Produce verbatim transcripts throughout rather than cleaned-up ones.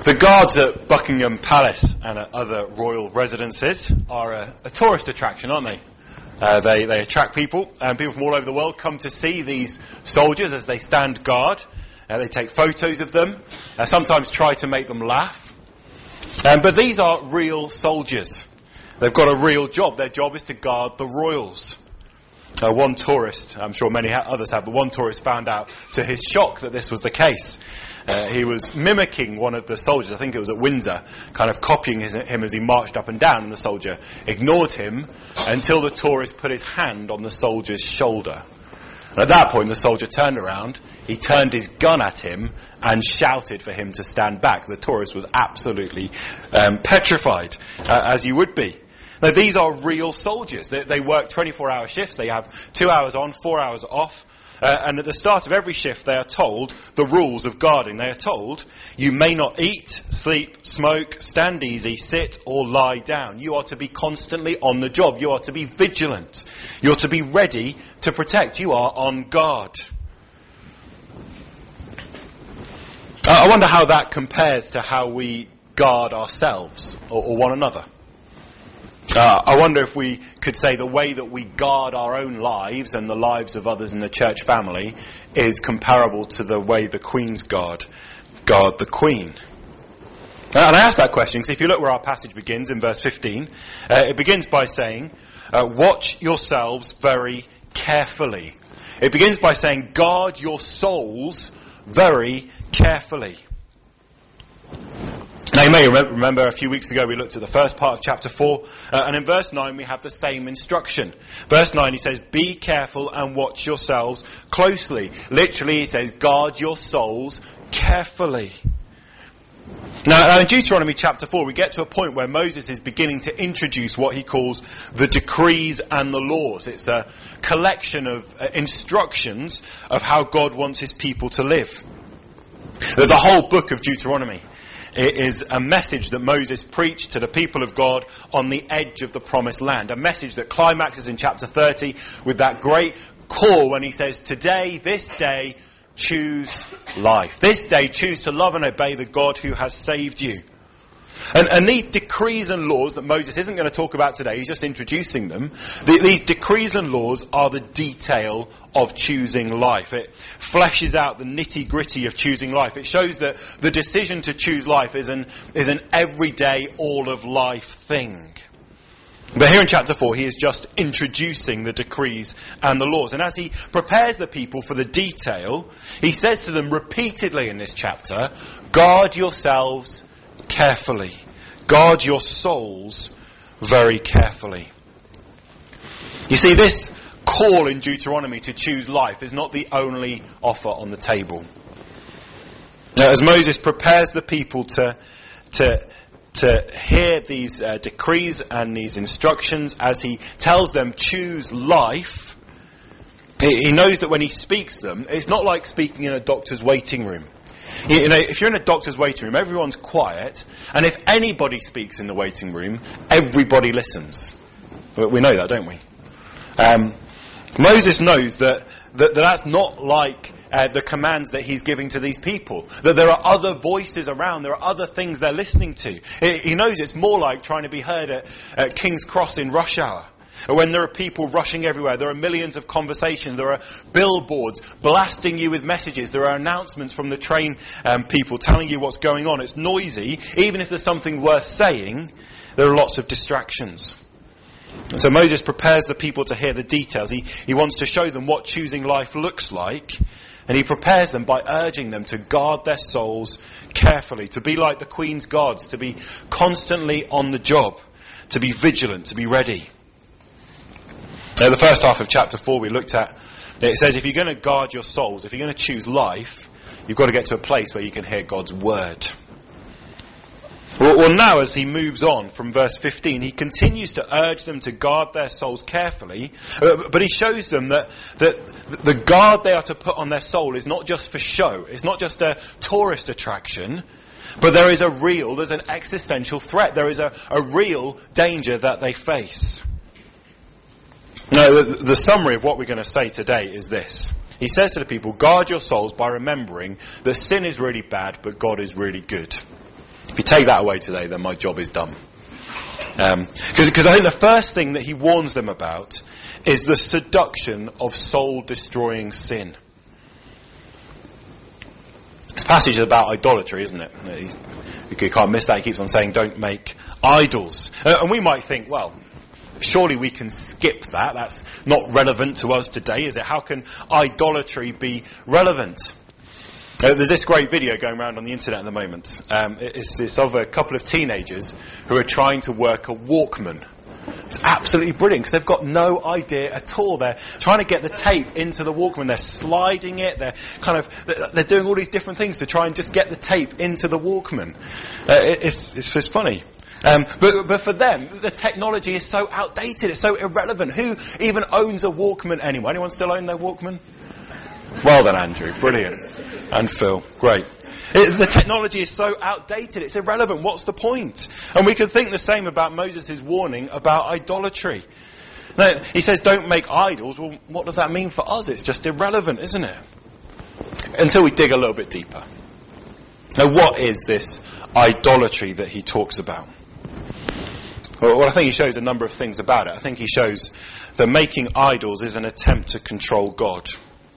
The guards at Buckingham Palace and at other royal residences are a, a tourist attraction, aren't they? Uh, they, they attract people, and people from all over the world come to see these soldiers as they stand guard. Uh, they take photos of them, uh, sometimes try to make them laugh. Um, but these are real soldiers. They've got a real job. Their job is to guard the royals. Uh, one tourist, I'm sure many ha- others have, but one tourist found out to his shock that this was the case. Uh, he was mimicking one of the soldiers, I think it was at Windsor, kind of copying his, him as he marched up and down, and the soldier ignored him until the tourist put his hand on the soldier's shoulder. And at that point, the soldier turned around, he turned his gun at him and shouted for him to stand back. The tourist was absolutely um, petrified, uh, as you would be. Now, these are real soldiers. They, they work twenty-four hour shifts. They have two hours on, four hours off. Uh, and at the start of every shift, they are told the rules of guarding. They are told, you may not eat, sleep, smoke, stand easy, sit or lie down. You are to be constantly on the job. You are to be vigilant. You're to be ready to protect. You are on guard. Uh, I wonder how that compares to how we guard ourselves or, or one another. Uh, I wonder if we could say the way that we guard our own lives and the lives of others in the church family is comparable to the way the Queen's guard guard the Queen. Uh, and I ask that question because if you look where our passage begins in verse fifteen, uh, it begins by saying, uh, watch yourselves very carefully. It begins by saying, guard your souls very carefully. Now you may remember a few weeks ago we looked at the first part of chapter four, uh, and in verse nine we have the same instruction. Verse nine he says, be careful and watch yourselves closely. Literally he says, guard your souls carefully. Now in Deuteronomy chapter four we get to a point where Moses is beginning to introduce what he calls the decrees and the laws. It's a collection of uh, instructions of how God wants his people to live. The, the whole book of Deuteronomy, it is a message that Moses preached to the people of God on the edge of the promised land. A message that climaxes in chapter thirty with that great call when he says, today, this day, choose life. This day, choose to love and obey the God who has saved you. And, and these decrees and laws that Moses isn't going to talk about today, he's just introducing them. The, these decrees and laws are the detail of choosing life. It fleshes out the nitty-gritty of choosing life. It shows that the decision to choose life is an, is an everyday, all-of-life thing. But here in chapter four, he is just introducing the decrees and the laws. And as he prepares the people for the detail, he says to them repeatedly in this chapter, guard yourselves carefully. Guard your souls very carefully. You see, this call in Deuteronomy to choose life is not the only offer on the table. Now, as Moses prepares the people to to to hear these uh, decrees and these instructions, as he tells them choose life, he knows that when he speaks them, it's not like speaking in a doctor's waiting room. You know, if you're in a doctor's waiting room, everyone's quiet, and if anybody speaks in the waiting room, everybody listens. We know that, don't we? Um, Moses knows that, that, that that's not like uh, the commands that he's giving to these people. That there are other voices around, there are other things they're listening to. He, he knows it's more like trying to be heard at, at King's Cross in rush hour. When there are people rushing everywhere, there are millions of conversations, there are billboards blasting you with messages, there are announcements from the train um, people telling you what's going on. It's noisy. Even if there's something worth saying, there are lots of distractions. And so Moses prepares the people to hear the details. He, he wants to show them what choosing life looks like. And he prepares them by urging them to guard their souls carefully, to be like the Queen's guards, to be constantly on the job, to be vigilant, to be ready. Now, the first half of chapter four we looked at, it says if you're going to guard your souls, if you're going to choose life, you've got to get to a place where you can hear God's word. Well, well, now as he moves on from verse fifteen, he continues to urge them to guard their souls carefully, uh, but he shows them that, that the guard they are to put on their soul is not just for show, it's not just a tourist attraction, but there is a real, there's an existential threat, there is a, a real danger that they face. Now, the, the summary of what we're going to say today is this. He says to the people, guard your souls by remembering that sin is really bad, but God is really good. If you take that away today, then my job is done. Because um, I think the first thing that he warns them about is the seduction of soul-destroying sin. This passage is about idolatry, isn't it? He's, you can't miss that. He keeps on saying, don't make idols. Uh, and we might think, well, surely we can skip that. That's not relevant to us today, is it? How can idolatry be relevant? Uh, there's this great video going around on the internet at the moment. Um, it's, it's of a couple of teenagers who are trying to work a Walkman. It's absolutely brilliant because they've got no idea at all. They're trying to get the tape into the Walkman. They're sliding it. They're kind of they're doing all these different things to try and just get the tape into the Walkman. Uh, it's it's just funny. Um, but but for them, the technology is so outdated. It's so irrelevant. Who even owns a Walkman anymore? Anyone still own their Walkman? Well done, Andrew. Brilliant. And Phil. Great. It, the technology is so outdated, it's irrelevant. What's the point? And we could think the same about Moses' warning about idolatry. Now, he says, don't make idols. Well, what does that mean for us? It's just irrelevant, isn't it? Until we dig a little bit deeper. Now, what is this idolatry that he talks about? Well, well, I think he shows a number of things about it. I think he shows that making idols is an attempt to control God.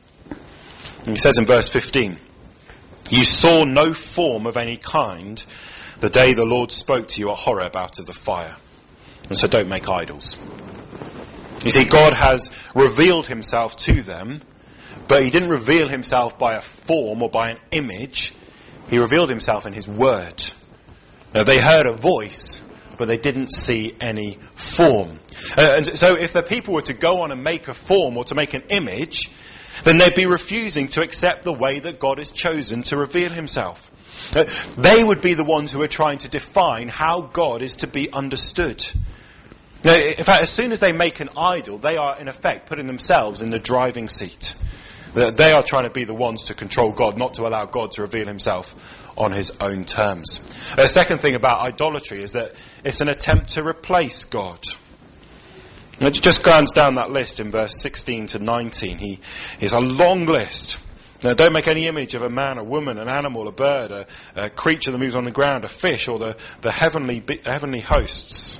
And he says in verse fifteen, you saw no form of any kind the day the Lord spoke to you at Horeb out of the fire. And so don't make idols. You see, God has revealed himself to them, but he didn't reveal himself by a form or by an image. He revealed himself in his word. Now, they heard a voice, but they didn't see any form. Uh, and so if the people were to go on and make a form or to make an image, then they'd be refusing to accept the way that God has chosen to reveal himself. Uh, they would be the ones who are trying to define how God is to be understood. Now, in fact, as soon as they make an idol, they are in effect putting themselves in the driving seat. They are trying to be the ones to control God, not to allow God to reveal himself on his own terms. The second thing about idolatry is that it's an attempt to replace God. Now, just glance down that list in verse sixteen to nineteen. He is a long list. Now, don't make any image of a man, a woman, an animal, a bird, a, a creature that moves on the ground, a fish, or the, the heavenly heavenly hosts.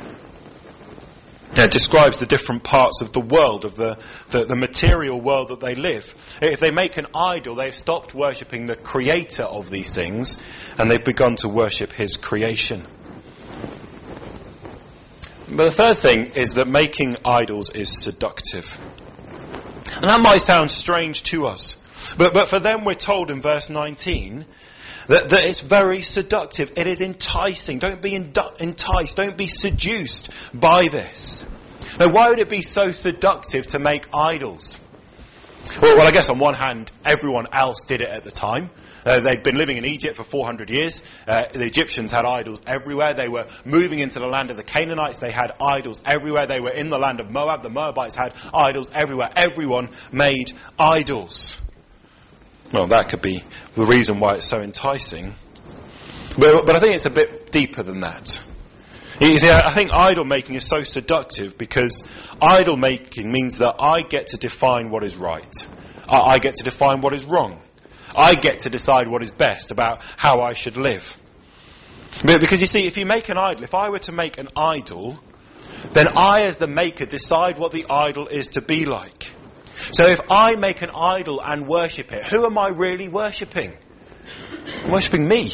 It describes the different parts of the world, of the, the, the material world that they live. If they make an idol, they've stopped worshipping the creator of these things, and they've begun to worship his creation. But the third thing is that making idols is seductive. And that might sound strange to us. But, but for them, we're told in verse nineteen that, that it's very seductive. It is enticing. Don't be indu- enticed. Don't be seduced by this. Now, why would it be so seductive to make idols? Well, well I guess on one hand, everyone else did it at the time. Uh, they'd been living in Egypt for four hundred years. Uh, the Egyptians had idols everywhere. They were moving into the land of the Canaanites. They had idols everywhere. They were in the land of Moab. The Moabites had idols everywhere. Everyone made idols. Well, that could be the reason why it's so enticing. But, but I think it's a bit deeper than that. You see, I think idol making is so seductive because idol making means that I get to define what is right. I, I get to define what is wrong. I get to decide what is best about how I should live. Because you see, if you make an idol, if I were to make an idol, then I as the maker decide what the idol is to be like. So if I make an idol and worship it, who am I really worshipping? I'm worshipping me.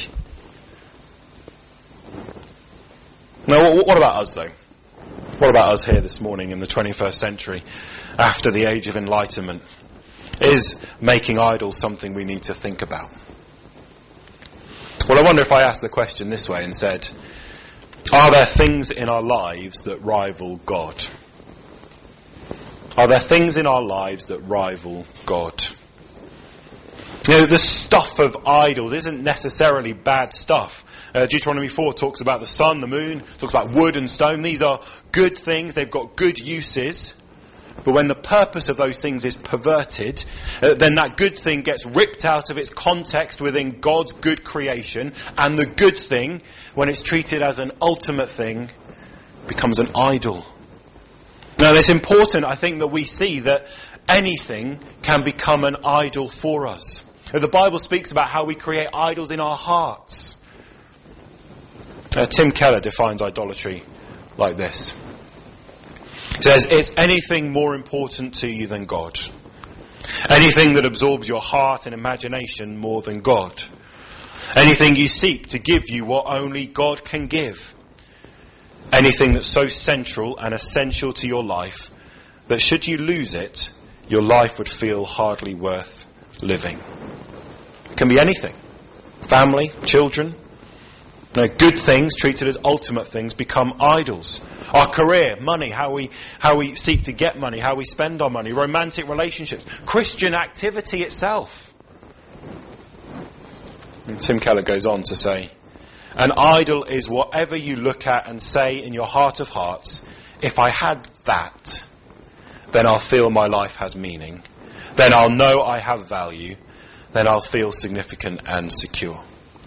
Now, what about us though? What about us here this morning in the twenty-first century, after the age of enlightenment? Is making idols something we need to think about? Well, I wonder if I asked the question this way and said, are there things in our lives that rival God? Are there things in our lives that rival God? You know, the stuff of idols isn't necessarily bad stuff. Uh, Deuteronomy four talks about the sun, the moon, talks about wood and stone. These are good things. They've got good uses. But when the purpose of those things is perverted, uh, then that good thing gets ripped out of its context within God's good creation. And the good thing, when it's treated as an ultimate thing, becomes an idol. Now, it's important, I think, that we see that anything can become an idol for us. The Bible speaks about how we create idols in our hearts. Uh, Tim Keller defines idolatry like this. He says, it's anything more important to you than God. Anything that absorbs your heart and imagination more than God. Anything you seek to give you what only God can give. Anything that's so central and essential to your life that should you lose it, your life would feel hardly worth living. It can be anything. Family, children. You know, good things treated as ultimate things become idols. Our career, money, how we how we seek to get money, how we spend our money, romantic relationships, Christian activity itself. And Tim Keller goes on to say, an idol is whatever you look at and say in your heart of hearts, if I had that, then I'll feel my life has meaning. Then I'll know I have value. Then I'll feel significant and secure.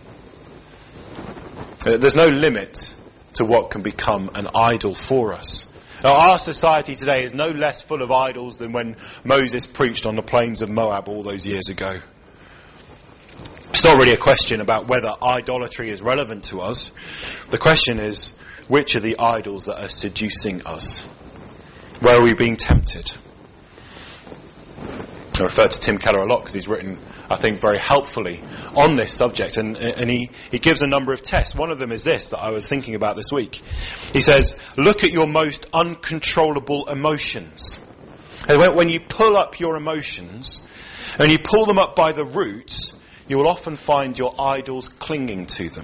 There's no limit to what can become an idol for us. Now, our society today is no less full of idols than when Moses preached on the plains of Moab all those years ago. It's not really a question about whether idolatry is relevant to us. The question is, which are the idols that are seducing us? Where are we being tempted? I refer to Tim Keller a lot because he's written, I think, very helpfully on this subject, and, and he, he gives a number of tests. One of them is this that I was thinking about this week. He says, look at your most uncontrollable emotions. And when, when you pull up your emotions, and you pull them up by the roots, you will often find your idols clinging to them.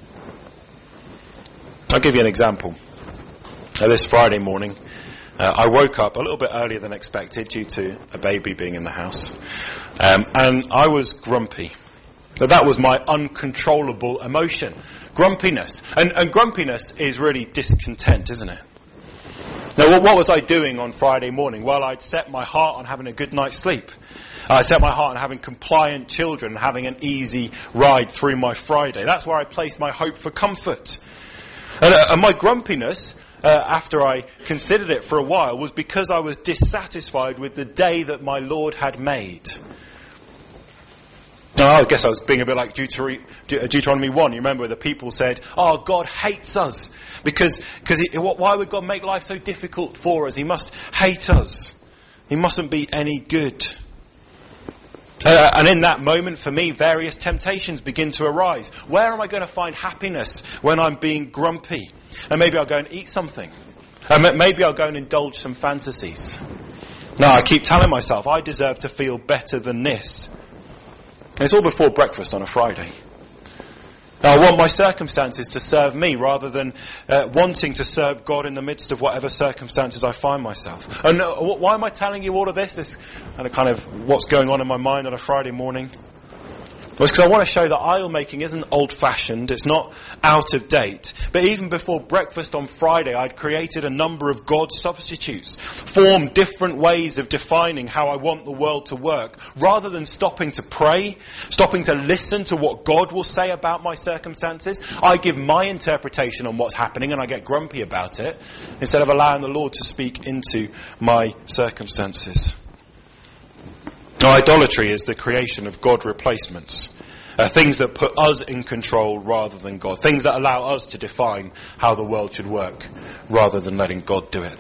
I'll give you an example. Uh, this Friday morning, Uh, I woke up a little bit earlier than expected due to a baby being in the house. Um, and I was grumpy. So that was my uncontrollable emotion. Grumpiness. And, and grumpiness is really discontent, isn't it? Now, what, what was I doing on Friday morning? Well, I'd set my heart on having a good night's sleep. I set my heart on having compliant children, having an easy ride through my Friday. That's where I placed my hope for comfort. And, uh, and my grumpiness, Uh, after I considered it for a while, was because I was dissatisfied with the day that my Lord had made. Now, I guess I was being a bit like Deuteronomy, Deuteronomy one. You remember the people said, oh, God hates us. Because because he, why would God make life so difficult for us? He must hate us. He mustn't be any good. Uh, and in that moment, for me, various temptations begin to arise. Where am I going to find happiness when I'm being grumpy? And maybe I'll go and eat something. And maybe I'll go and indulge some fantasies. No, I keep telling myself, I deserve to feel better than this. And it's all before breakfast on a Friday. Now, I want my circumstances to serve me rather than uh, wanting to serve God in the midst of whatever circumstances I find myself. And uh, why am I telling you all of this? This and kind of what's going on in my mind on a Friday morning? Well, it's because I want to show that idol making isn't old-fashioned, it's not out of date. But even before breakfast on Friday, I'd created a number of God substitutes, formed different ways of defining how I want the world to work. Rather than stopping to pray, stopping to listen to what God will say about my circumstances, I give my interpretation on what's happening and I get grumpy about it, instead of allowing the Lord to speak into my circumstances. Now, idolatry is the creation of God replacements. Uh, things that put us in control rather than God. Things that allow us to define how the world should work rather than letting God do it.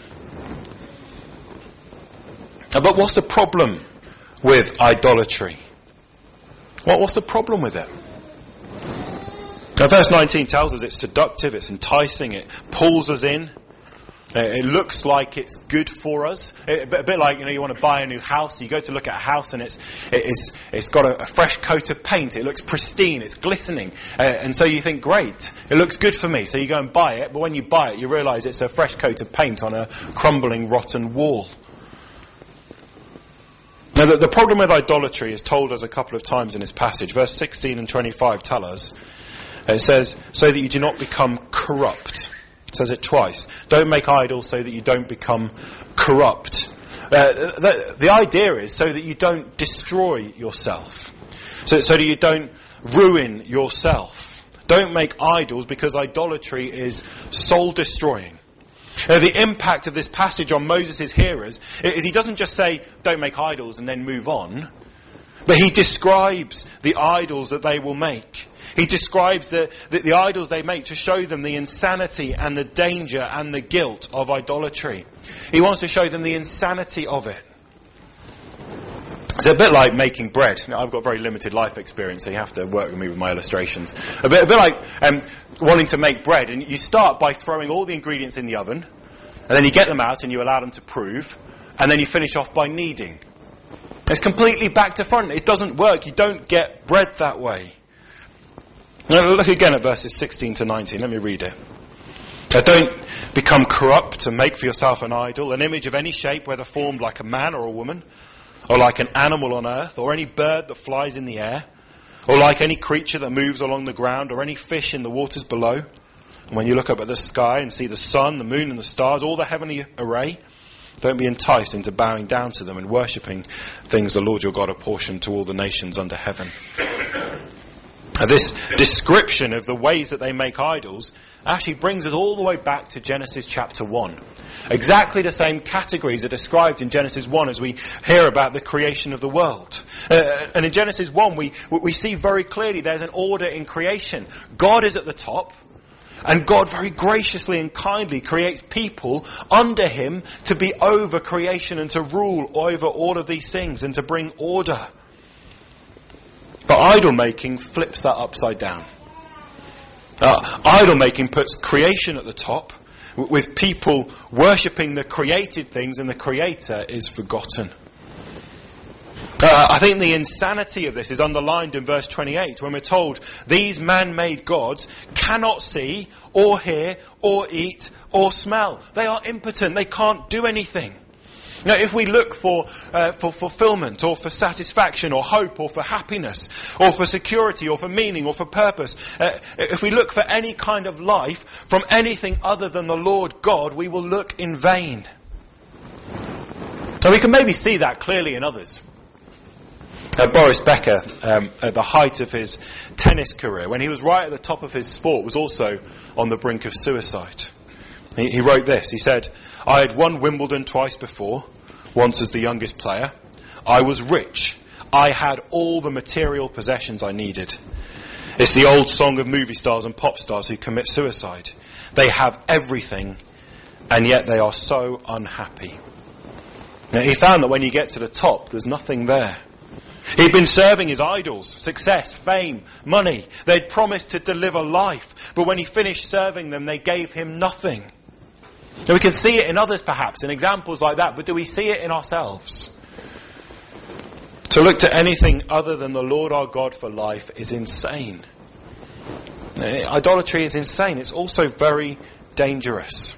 Uh, but what's the problem with idolatry? What, what's the problem with it? Now, verse nineteen tells us it's seductive, it's enticing, it pulls us in. It looks like it's good for us. A bit like, you know, you want to buy a new house. You go to look at a house and it's it's it's got a, a fresh coat of paint. It looks pristine. It's glistening. Uh, and so you think, great, it looks good for me. So you go and buy it. But when you buy it, you realise it's a fresh coat of paint on a crumbling, rotten wall. Now, the, the problem with idolatry is told us a couple of times in this passage. Verse sixteen and twenty-five tell us. It says, so that you do not become corrupt. It says it twice. Don't make idols so that you don't become corrupt. Uh, the, the idea is so that you don't destroy yourself. So, so that you don't ruin yourself. Don't make idols, because idolatry is soul-destroying. Uh, the impact of this passage on Moses' hearers is he doesn't just say, don't make idols and then move on. But he describes the idols that they will make. He describes the, the, the idols they make to show them the insanity and the danger and the guilt of idolatry. He wants to show them the insanity of it. It's a bit like making bread. Now, I've got very limited life experience, so you have to work with me with my illustrations. A bit, a bit like um, wanting to make bread. And you start by throwing all the ingredients in the oven, and then you get them out and you allow them to prove, and then you finish off by kneading. It's completely back to front. It doesn't work. You don't get bread that way. Now look again at verses sixteen to nineteen. Let me read it. Now, don't become corrupt and make for yourself an idol, an image of any shape, whether formed like a man or a woman, or like an animal on earth, or any bird that flies in the air, or like any creature that moves along the ground, or any fish in the waters below. And when you look up at the sky and see the sun, the moon and the stars, all the heavenly array, don't be enticed into bowing down to them and worshipping things the Lord your God apportioned to all the nations under heaven. Now, this description of the ways that they make idols actually brings us all the way back to Genesis chapter one. Exactly the same categories are described in Genesis one as we hear about the creation of the world. Uh, and in Genesis one, we, we see very clearly there's an order in creation. God is at the top, and God very graciously and kindly creates people under him to be over creation and to rule over all of these things and to bring order. But idol making flips that upside down. Uh, idol making puts creation at the top, w- with people worshipping the created things, and the creator is forgotten. Uh, I think the insanity of this is underlined in verse twenty-eight, when we're told these man-made gods cannot see or hear or eat or smell. They are impotent. They can't do anything. Now, if we look for uh, for fulfillment or for satisfaction or hope or for happiness or for security or for meaning or for purpose, uh, if we look for any kind of life from anything other than the Lord God, we will look in vain. And we can maybe see that clearly in others. Uh, Boris Becker, um, at the height of his tennis career, when he was right at the top of his sport, was also on the brink of suicide. He, he wrote this. He said, "I had won Wimbledon twice before, once as the youngest player. I was rich. I had all the material possessions I needed. It's the old song of movie stars and pop stars who commit suicide. They have everything, and yet they are so unhappy." Now, he found that when you get to the top, there's nothing there. He'd been serving his idols, success, fame, money. They'd promised to deliver life, but when he finished serving them, they gave him nothing. Now, we can see it in others perhaps, in examples like that, but do we see it in ourselves? To look to anything other than the Lord our God for life is insane. Idolatry is insane. It's also very dangerous.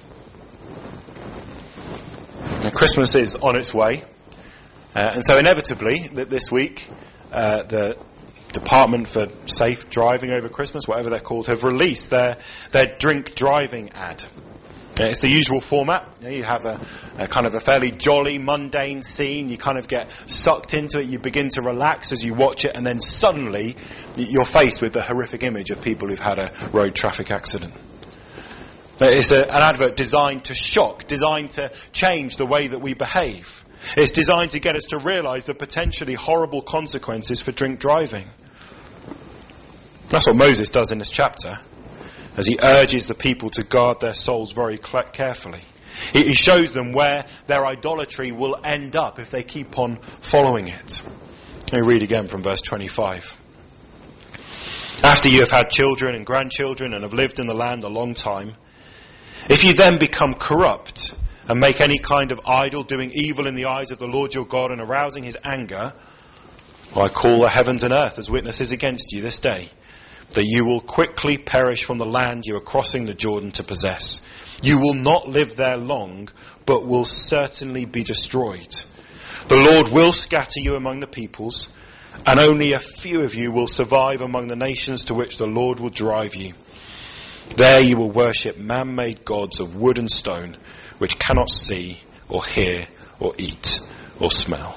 Now, Christmas is on its way. Uh, and so inevitably, th- this week, uh, the Department for Safe Driving over Christmas, whatever they're called, have released their, their drink driving ad. Uh, it's the usual format. You know, you have a, a kind of a fairly jolly, mundane scene. You kind of get sucked into it. You begin to relax as you watch it, and then suddenly you're faced with the horrific image of people who've had a road traffic accident. It's a, an advert designed to shock, designed to change the way that we behave. It's designed to get us to realise the potentially horrible consequences for drink driving. That's what Moses does in this chapter, as he urges the people to guard their souls very carefully. He shows them where their idolatry will end up if they keep on following it. Let me read again from verse twenty-five. "After you have had children and grandchildren and have lived in the land a long time, if you then become corrupt and make any kind of idol, doing evil in the eyes of the Lord your God and arousing his anger, well, I call the heavens and earth as witnesses against you this day, that you will quickly perish from the land you are crossing the Jordan to possess. You will not live there long, but will certainly be destroyed. The Lord will scatter you among the peoples, and only a few of you will survive among the nations to which the Lord will drive you. There you will worship man-made gods of wood and stone, which cannot see or hear or eat or smell."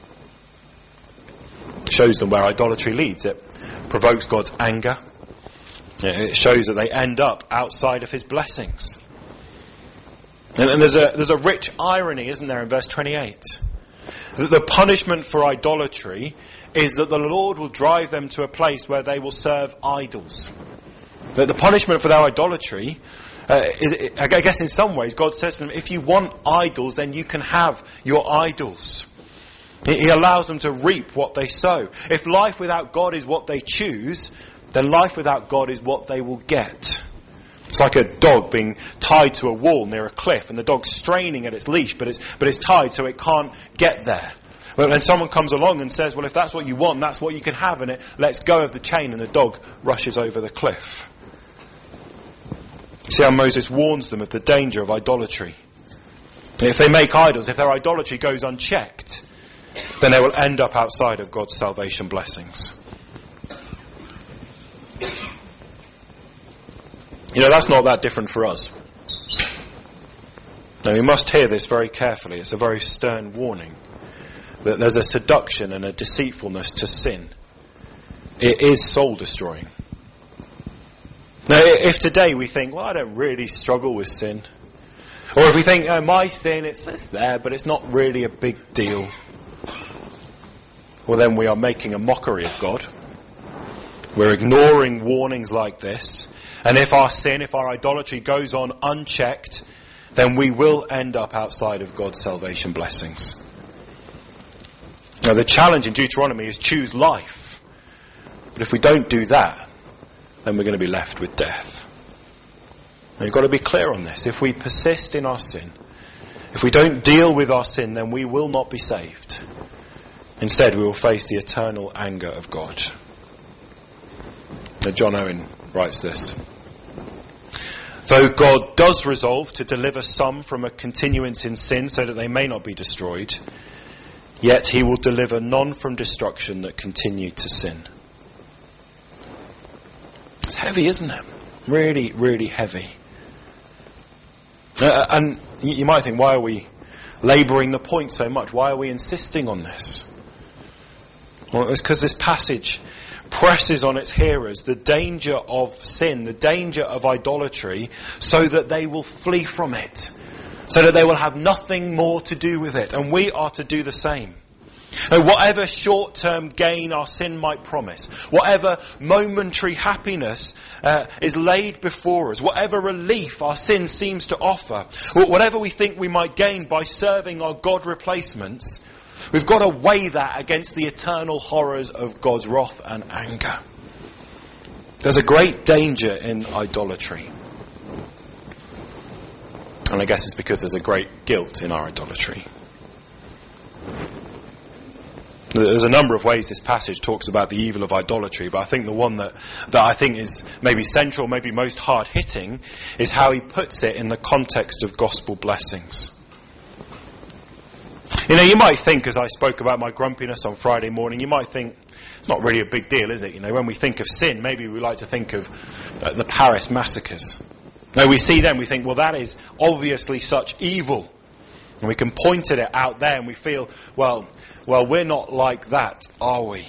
It shows them where idolatry leads. It provokes God's anger. It shows that they end up outside of his blessings. And, and there's a there's a rich irony, isn't there, in verse twenty-eight? That the punishment for idolatry is that the Lord will drive them to a place where they will serve idols. That the punishment for their idolatry, uh, is, I guess in some ways, God says to them, if you want idols, then you can have your idols. He allows them to reap what they sow. If life without God is what they choose, then life without God is what they will get. It's like a dog being tied to a wall near a cliff, and the dog's straining at its leash, but it's, but it's tied so it can't get there. But when someone comes along and says, well, if that's what you want, that's what you can have, and it lets go of the chain, and the dog rushes over the cliff. See how Moses warns them of the danger of idolatry. If they make idols, if their idolatry goes unchecked, then they will end up outside of God's salvation blessings. You know, that's not that different for us. Now, we must hear this very carefully. It's a very stern warning that there's a seduction and a deceitfulness to sin. It is soul-destroying. Now, if today we think, well, I don't really struggle with sin, or if we think, oh, my sin, it's, it's there, but it's not really a big deal, well, then we are making a mockery of God. We're ignoring warnings like this. And if our sin, if our idolatry goes on unchecked, then we will end up outside of God's salvation blessings. Now, the challenge in Deuteronomy is choose life. But if we don't do that, then we're going to be left with death. Now, you've got to be clear on this. If we persist in our sin, if we don't deal with our sin, then we will not be saved. Instead, we will face the eternal anger of God. Now, John Owen writes this. Though God does resolve to deliver some from a continuance in sin so that they may not be destroyed, yet he will deliver none from destruction that continue to sin. It's heavy, isn't it? Really, really heavy. Uh, and you might think, why are we labouring the point so much? Why are we insisting on this? Well, it's because this passage presses on its hearers the danger of sin, the danger of idolatry, so that they will flee from it, so that they will have nothing more to do with it. And we are to do the same. And whatever short-term gain our sin might promise, whatever momentary happiness uh, is laid before us, whatever relief our sin seems to offer, whatever we think we might gain by serving our God replacements, we've got to weigh that against the eternal horrors of God's wrath and anger. There's a great danger in idolatry. And I guess it's because there's a great guilt in our idolatry. There's a number of ways this passage talks about the evil of idolatry, but I think the one that, that I think is maybe central, maybe most hard-hitting, is how he puts it in the context of gospel blessings. You know, you might think, as I spoke about my grumpiness on Friday morning, you might think, it's not really a big deal, is it? You know, when we think of sin, maybe we like to think of uh, the Paris massacres. Now, we see them, we think, well, that is obviously such evil. And we can point at it out there and we feel, well, well, we're not like that, are we?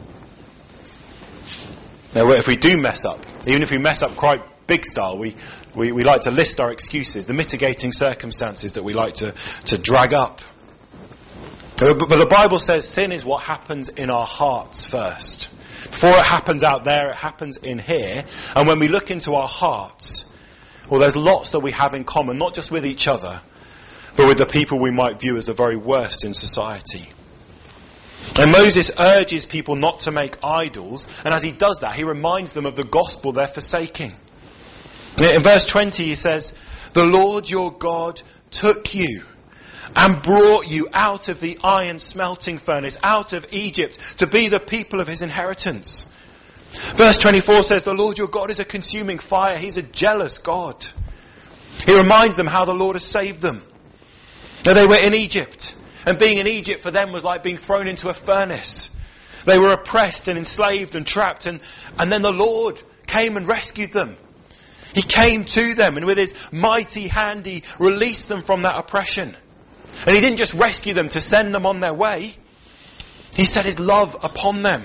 Now, if we do mess up, even if we mess up quite big style, we, we, we like to list our excuses, the mitigating circumstances that we like to, to drag up. But, but the Bible says sin is what happens in our hearts first. Before it happens out there, it happens in here. And when we look into our hearts, well, there's lots that we have in common, not just with each other, but with the people we might view as the very worst in society. And Moses urges people not to make idols, and as he does that, he reminds them of the gospel they're forsaking. In verse twenty he says, "The Lord your God took you and brought you out of the iron smelting furnace, out of Egypt, to be the people of his inheritance." Verse twenty-four says, "The Lord your God is a consuming fire. He's a jealous God." He reminds them how the Lord has saved them. Now, they were in Egypt, and being in Egypt for them was like being thrown into a furnace. They were oppressed and enslaved and trapped, and, and then the Lord came and rescued them. He came to them, and with his mighty hand he released them from that oppression. And he didn't just rescue them to send them on their way. He set his love upon them.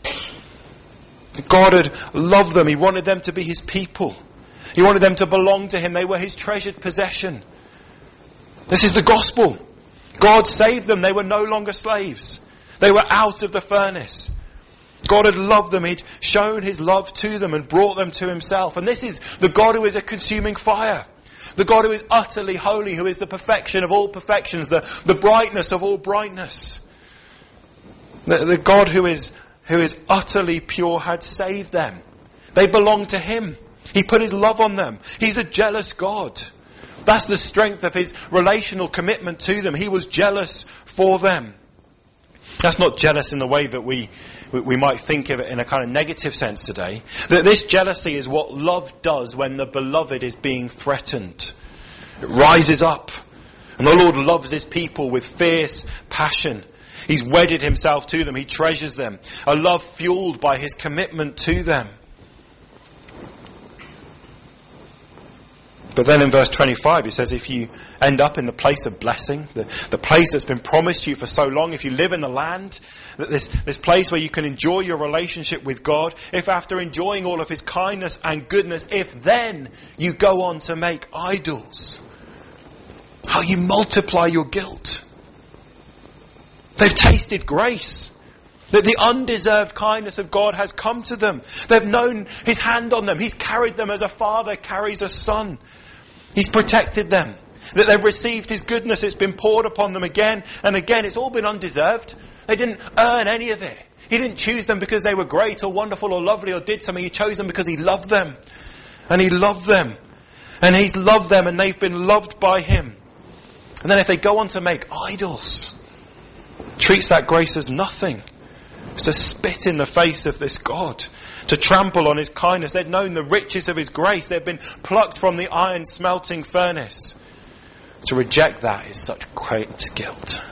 God had loved them. He wanted them to be his people. He wanted them to belong to him. They were his treasured possession. This is the gospel. God saved them. They were no longer slaves. They were out of the furnace. God had loved them. He'd shown his love to them and brought them to himself. And this is the God who is a consuming fire. The God who is utterly holy, who is the perfection of all perfections, the, the brightness of all brightness. The, the God who is, who is utterly pure had saved them. They belong to him. He put his love on them. He's a jealous God. That's the strength of his relational commitment to them. He was jealous for them. That's not jealous in the way that we, we might think of it in a kind of negative sense today. That this jealousy is what love does when the beloved is being threatened. It rises up. And the Lord loves his people with fierce passion. He's wedded himself to them. He treasures them. A love fueled by his commitment to them. But then in verse twenty-five, he says, if you end up in the place of blessing, the, the place that's been promised you for so long, if you live in the land, this, this place where you can enjoy your relationship with God, if after enjoying all of his kindness and goodness, if then you go on to make idols, how you multiply your guilt. They've tasted grace. That the undeserved kindness of God has come to them. They've known his hand on them. He's carried them as a father carries a son. He's protected them. That they've received his goodness. It's been poured upon them again and again. It's all been undeserved. They didn't earn any of it. He didn't choose them because they were great or wonderful or lovely or did something. He chose them because he loved them. And he loved them. And he's loved them and they've been loved by him. And then if they go on to make idols, treats that grace as nothing. It's to spit in the face of this God, to trample on his kindness. They'd known the riches of his grace. They'd been plucked from the iron smelting furnace. To reject that is such great guilt.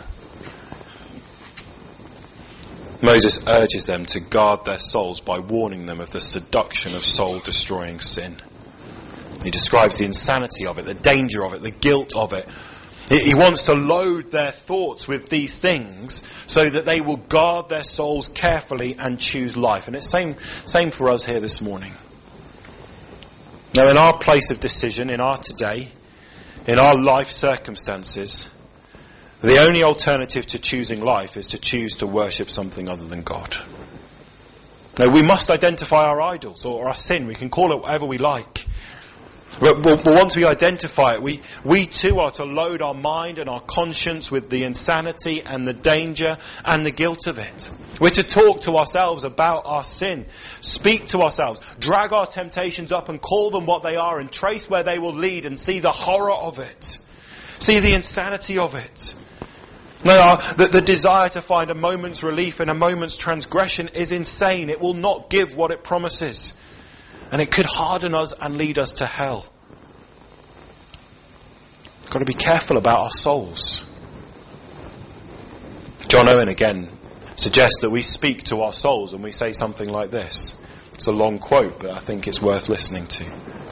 Moses urges them to guard their souls by warning them of the seduction of soul-destroying sin. He describes the insanity of it, the danger of it, the guilt of it. He wants to load their thoughts with these things so that they will guard their souls carefully and choose life. And it's same same for us here this morning. Now, in our place of decision, in our today, in our life circumstances, the only alternative to choosing life is to choose to worship something other than God. Now, we must identify our idols or our sin. We can call it whatever we like. But, but once we identify it, we, we too are to load our mind and our conscience with the insanity and the danger and the guilt of it. We're to talk to ourselves about our sin, speak to ourselves, drag our temptations up and call them what they are and trace where they will lead and see the horror of it. See the insanity of it. No, the, the desire to find a moment's relief in a moment's transgression is insane. It will not give what it promises. And it could harden us and lead us to hell. We've got to be careful about our souls. John Owen again suggests that we speak to our souls and we say something like this. It's a long quote, but I think it's worth listening to.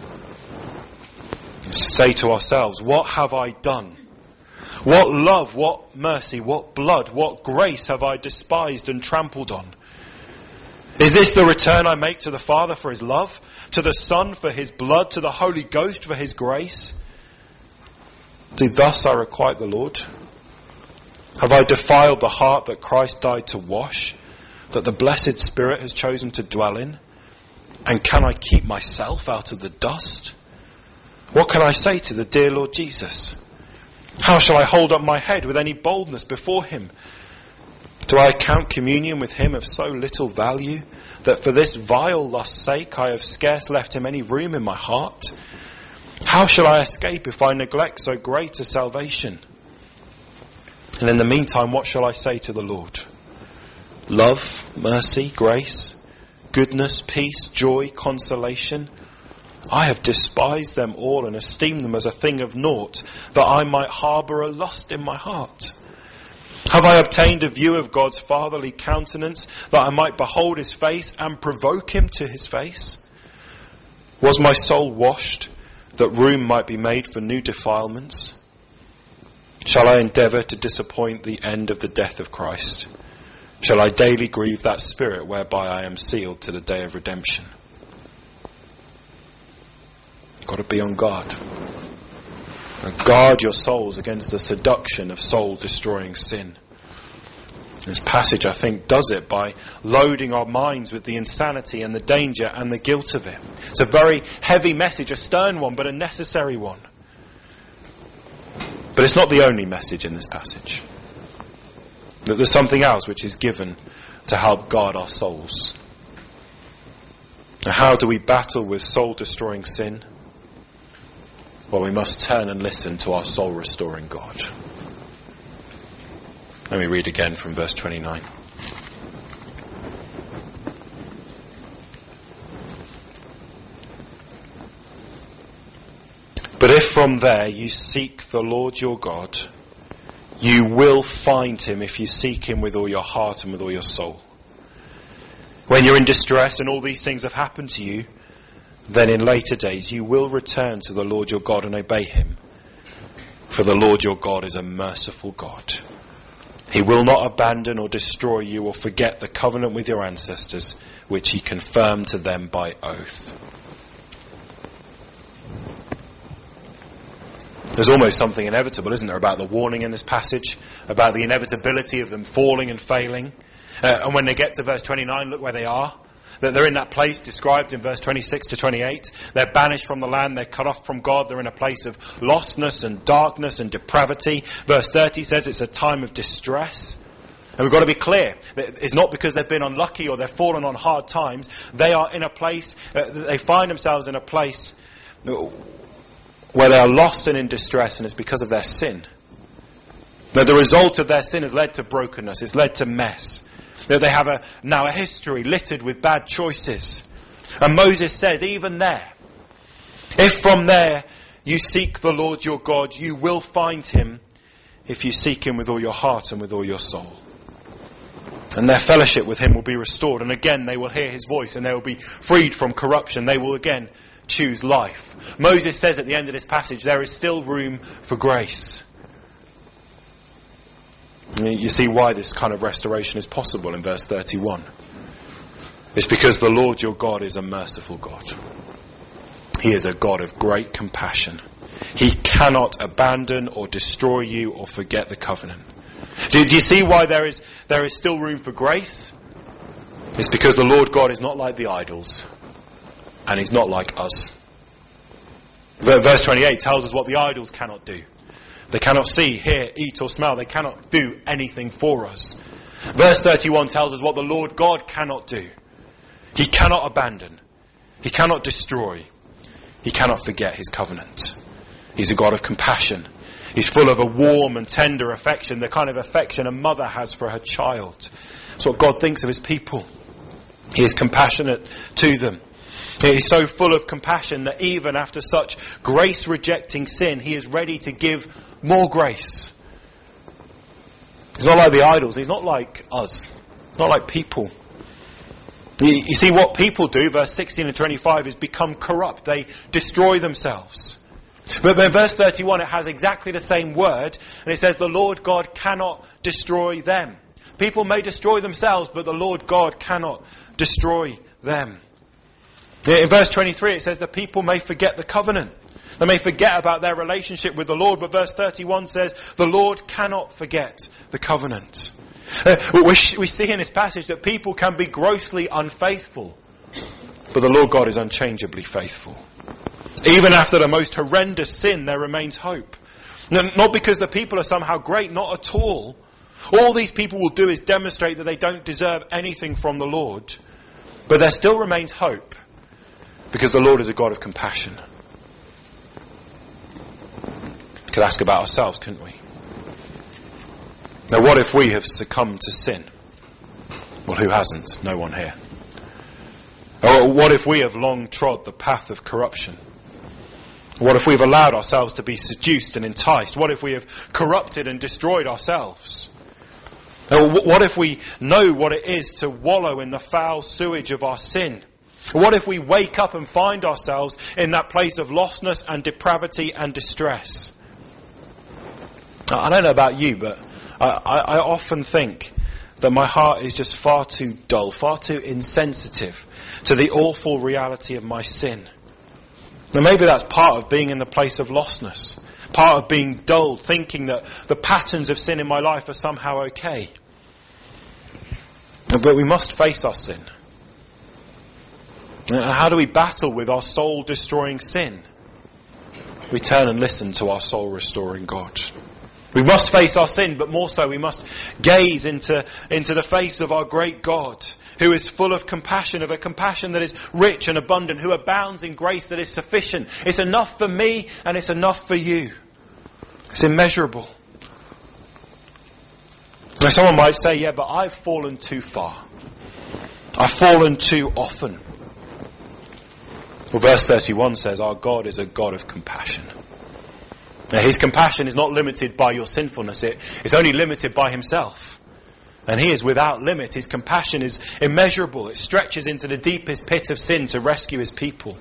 Say to ourselves, what have I done? What love, what mercy, what blood, what grace have I despised and trampled on? Is this the return I make to the Father for his love, to the Son for his blood, to the Holy Ghost for his grace? Do thus I requite the Lord? Have I defiled the heart that Christ died to wash, that the blessed Spirit has chosen to dwell in? And can I keep myself out of the dust? What can I say to the dear Lord Jesus? How shall I hold up my head with any boldness before him? Do I account communion with him of so little value that for this vile lust's sake I have scarce left him any room in my heart? How shall I escape if I neglect so great a salvation? And in the meantime, what shall I say to the Lord? Love, mercy, grace, goodness, peace, joy, consolation. I have despised them all and esteemed them as a thing of naught, that I might harbour a lust in my heart. Have I obtained a view of God's fatherly countenance, that I might behold his face and provoke him to his face? Was my soul washed, that room might be made for new defilements? Shall I endeavour to disappoint the end of the death of Christ? Shall I daily grieve that Spirit whereby I am sealed to the day of redemption? You've got to be on guard. Guard your souls against the seduction of soul-destroying sin. This passage, I think, does it by loading our minds with the insanity and the danger and the guilt of it. It's a very heavy message, a stern one, but a necessary one. But it's not the only message in this passage. There's something else which is given to help guard our souls. Now, how do we battle with soul-destroying sin? Well, we must turn and listen to our soul-restoring God. Let me read again from verse twenty-nine. But if from there you seek the Lord your God, you will find him if you seek him with all your heart and with all your soul. When you're in distress and all these things have happened to you, then in later days you will return to the Lord your God and obey him. For the Lord your God is a merciful God. He will not abandon or destroy you or forget the covenant with your ancestors, which he confirmed to them by oath. There's almost something inevitable, isn't there, about the warning in this passage, about the inevitability of them falling and failing. Uh, and when they get to verse twenty-nine, look where they are. That they're in that place described in verse twenty-six to twenty-eight. They're banished from the land. They're cut off from God. They're in a place of lostness and darkness and depravity. Verse thirty says it's a time of distress. And we've got to be clear. It's not because they've been unlucky or they've fallen on hard times. They are in a place, uh, they find themselves in a place where they are lost and in distress, and it's because of their sin. That the result of their sin has led to brokenness. It's led to mess. That they have a, now a history littered with bad choices. And Moses says, even there, if from there you seek the Lord your God, you will find him if you seek him with all your heart and with all your soul. And their fellowship with him will be restored. And again, they will hear his voice and they will be freed from corruption. They will again choose life. Moses says at the end of this passage, there is still room for grace. You see why this kind of restoration is possible in verse thirty-one. It's because the Lord your God is a merciful God. He is a God of great compassion. He cannot abandon or destroy you or forget the covenant. Do, do you see why there is there is still room for grace? It's because the Lord God is not like the idols, and he's not like us. Verse twenty-eight tells us what the idols cannot do. They cannot see, hear, eat or smell. They cannot do anything for us. Verse thirty-one tells us what the Lord God cannot do. He cannot abandon. He cannot destroy. He cannot forget his covenant. He's a God of compassion. He's full of a warm and tender affection, the kind of affection a mother has for her child. That's what God thinks of his people. He is compassionate to them. He's so full of compassion that even after such grace-rejecting sin, he is ready to give more grace. He's not like the idols. He's not like us. Not like people. You, you see, what people do, verse sixteen and twenty-five, is become corrupt. They destroy themselves. But in verse thirty-one, it has exactly the same word, and it says the Lord God cannot destroy them. People may destroy themselves, but the Lord God cannot destroy them. In verse twenty-three, it says the people may forget the covenant. They may forget about their relationship with the Lord, but verse thirty-one says the Lord cannot forget the covenant. Uh, we, we see in this passage that people can be grossly unfaithful, but the Lord God is unchangeably faithful. Even after the most horrendous sin, there remains hope. Not because the people are somehow great, not at all. All these people will do is demonstrate that they don't deserve anything from the Lord, but there still remains hope. Because the Lord is a God of compassion. We could ask about ourselves, couldn't we? Now, what if we have succumbed to sin? Well, who hasn't? No one here. Or what if we have long trod the path of corruption? What if we've allowed ourselves to be seduced and enticed? What if we have corrupted and destroyed ourselves? Or what if we know what it is to wallow in the foul sewage of our sin? What if we wake up and find ourselves in that place of lostness and depravity and distress? I don't know about you, but I, I, I often think that my heart is just far too dull, far too insensitive to the awful reality of my sin. Now maybe that's part of being in the place of lostness, part of being dulled, thinking that the patterns of sin in my life are somehow okay. But we must face our sin. And how do we battle with our soul-destroying sin? We turn and listen to our soul-restoring God. We must face our sin, but more so we must gaze into, into the face of our great God, who is full of compassion, of a compassion that is rich and abundant, who abounds in grace that is sufficient. It's enough for me and it's enough for you. It's immeasurable. Now someone might say, yeah, but I've fallen too far. I've fallen too often. Well, verse thirty-one says, our God is a God of compassion. Now, his compassion is not limited by your sinfulness. It, it's only limited by himself. And he is without limit. His compassion is immeasurable. It stretches into the deepest pit of sin to rescue his people.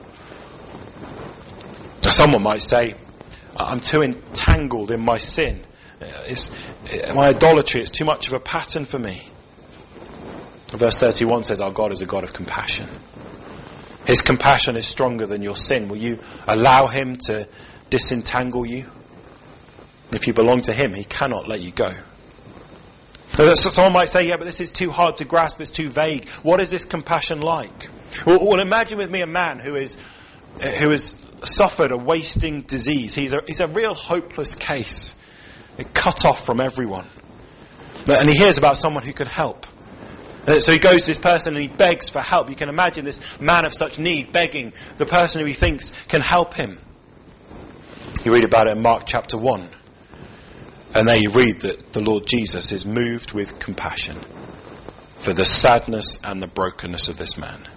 Now, someone might say, I'm too entangled in my sin. It's, my idolatry, it's too much of a pattern for me. Verse thirty-one says, our God is a God of compassion. His compassion is stronger than your sin. Will you allow him to disentangle you? If you belong to him, he cannot let you go. Someone might say, yeah, but this is too hard to grasp, it's too vague. What is this compassion like? Well, well imagine with me a man who is who has suffered a wasting disease. He's a, he's a real hopeless case. Cut off from everyone. And he hears about someone who can help. So he goes to this person and he begs for help. You can imagine this man of such need begging the person who he thinks can help him. You read about it in Mark chapter one. And there you read that the Lord Jesus is moved with compassion for the sadness and the brokenness of this man.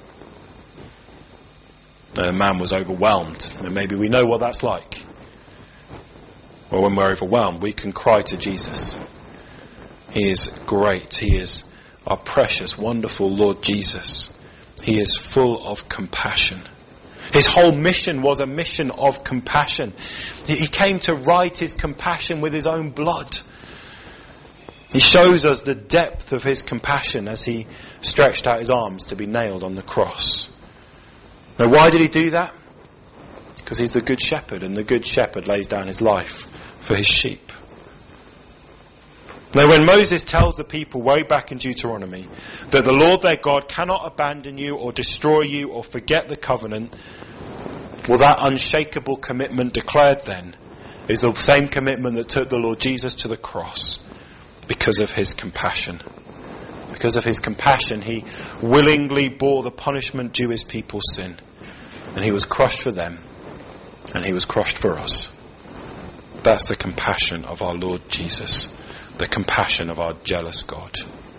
The man was overwhelmed. And maybe we know what that's like. Well, when we're overwhelmed, we can cry to Jesus. He is great. He is our precious, wonderful Lord Jesus. He is full of compassion. His whole mission was a mission of compassion. He came to right his compassion with his own blood. He shows us the depth of his compassion as he stretched out his arms to be nailed on the cross. Now, why did he do that? Because he's the good shepherd, and the good shepherd lays down his life for his sheep. Now, when Moses tells the people way back in Deuteronomy that the Lord their God cannot abandon you or destroy you or forget the covenant, well, that unshakable commitment declared then is the same commitment that took the Lord Jesus to the cross because of his compassion. Because of his compassion, he willingly bore the punishment due his people's sin. And he was crushed for them, and he was crushed for us. That's the compassion of our Lord Jesus. The compassion of our jealous God.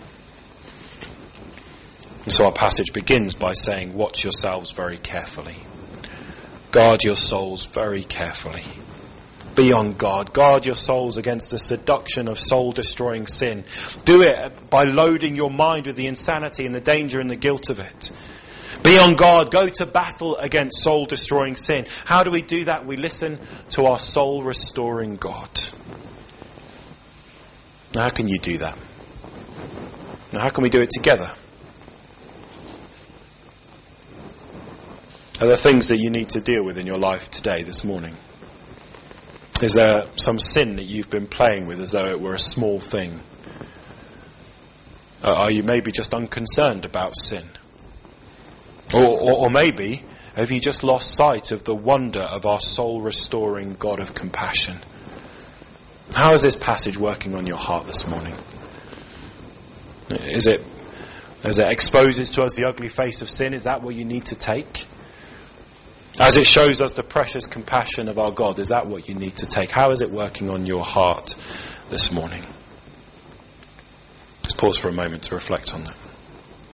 And so our passage begins by saying, watch yourselves very carefully. Guard your souls very carefully. Be on guard. Guard your souls against the seduction of soul-destroying sin. Do it by loading your mind with the insanity and the danger and the guilt of it. Be on guard. Go to battle against soul-destroying sin. How do we do that? We listen to our soul-restoring God. Now, how can you do that? Now, how can we do it together? Are there things that you need to deal with in your life today, this morning? Is there some sin that you've been playing with as though it were a small thing? Uh, are you maybe just unconcerned about sin? Or, or, or maybe have you just lost sight of the wonder of our soul-restoring God of compassion? How is this passage working on your heart this morning? Is it, as it exposes to us the ugly face of sin, is that what you need to take? As it shows us the precious compassion of our God, is that what you need to take? How is it working on your heart this morning? Let's pause for a moment to reflect on that.